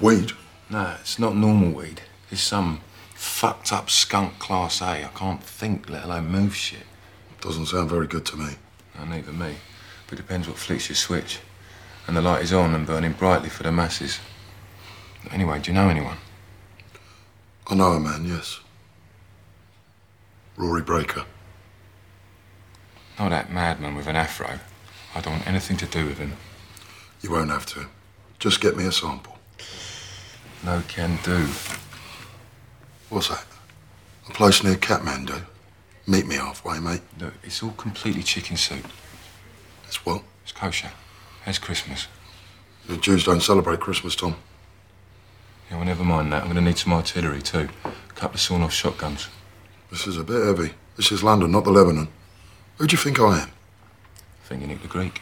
weed. No, it's not normal weed. It's some fucked up skunk class A. I can't think, let alone move shit. Doesn't sound very good to me. No, neither me. But it depends what flicks you switch. And the light is on and burning brightly for the masses. Anyway, do you know anyone? I know a man, yes. Rory Breaker. Not that madman with an afro. I don't want anything to do with him. You won't have to. Just get me a sample. No can do. What's that? A place near Kathmandu. Meet me halfway, mate. Look, it's all completely chicken soup. It's what? It's kosher. It's Christmas. The Jews don't celebrate Christmas, Tom. Yeah, well, never mind that. I'm going to need some artillery, too. A couple of sawn-off shotguns. This is a bit heavy. This is London, not the Lebanon. Who do you think I am? I think you Nick the Greek.